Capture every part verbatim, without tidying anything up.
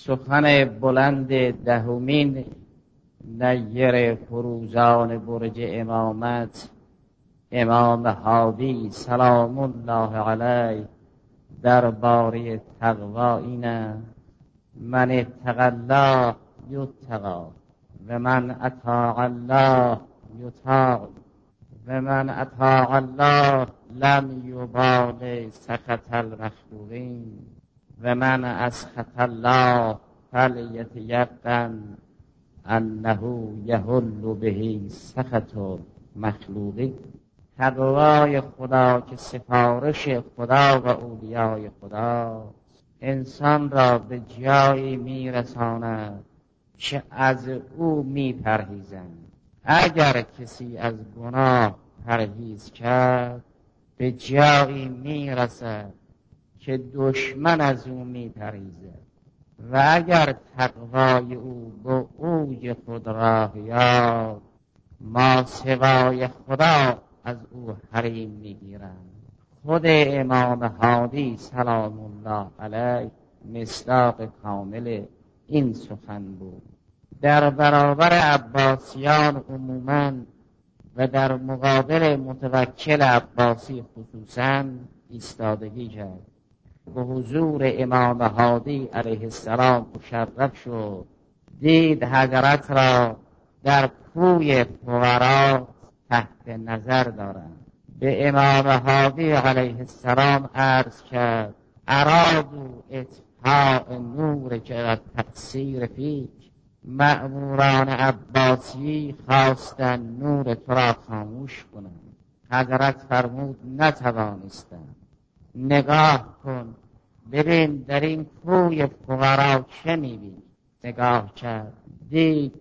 سخن بلند دهمین نیر فروزان برج امامت امام هادی سلام الله علیه درباره تقوا اینه: من اتقی الله یتقی و من اطاع الله یطاع و من اطاع الله لم یبال سخط المخلوقین و من اسخط الله فلیتیقن انه یحل به سخط مخلوقین. تقوای خدا که سفارش خدا و اولیای خدا انسان را به جایی میرساند که از او میپرهیزند. اگر کسی از گناه پرهیز کرد به جایی میرسد که دشمن از او میپرهیزد و اگر تقوای او به اوج خود راه یافت ما سوای خدا از او حریم میگیرند. خود امام هادی سلام الله علیه مصداق کامل این سخن بود. در برابر عباسیان عموماً و در مقابل متوکل عباسی خصوصاً ایستادگی کرد. به حضور امام هادی علیه السلام مشرف شد. دید حضرت را در کوی فقرا تحت نظر دارند. به امام هادی علیه السلام عرض کرد: ارادوا اطفاء نور که تقصیر فیک. مأموران عباسی خواستن نور تو را خاموش کنند. حضرت فرمود نتوانستم. نگاه کن ببین در این کوی فقرا چه می‌بینی؟ نگاه کرد دید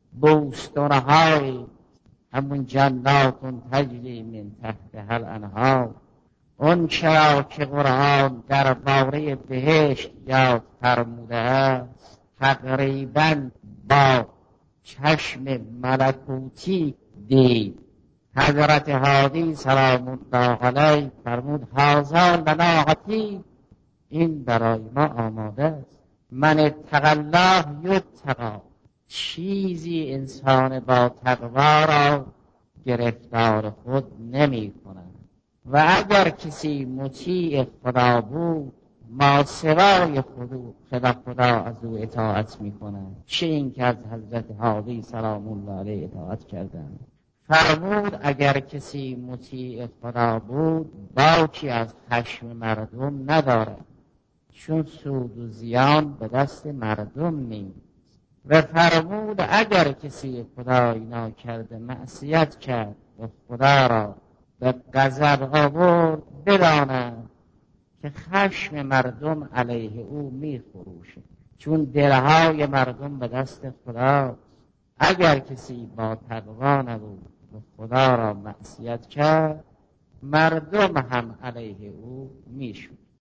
بوستان‌های همون جنات تجری من تحتها الانهار. اون چرا که قرآن درباره بهشت یاد فرموده است تقریباً با چشم ملکوتی دید. حضرت هادی سلام الله علیه فرمود هذا لنا عتید، این برای ما آماده است. من اتقی الله یتقی، چیزی انسان با تقوا را گرفتار خود نمی کند. و اگر کسی مطیع خدا بود ما سوای خدا خدا از او اطاعت می کند. چه این که از حضرت هادی سلام الله علیه اطاعت کردند. فرمود اگر کسی مطیع خدا بود باکی از خشم مردم ندارد، چون سود و زیان به دست مردم نیست. و فرمود اگر کسی خدای ناکرده معصیت کرد و خدا را به غضب آورد بداند که خشم مردم علیه او می خروشد، چون دلهای مردم به دست خداست. اگر کسی با تقوا نبود و خدا را معصیت کرد مردم هم علیه او می شد.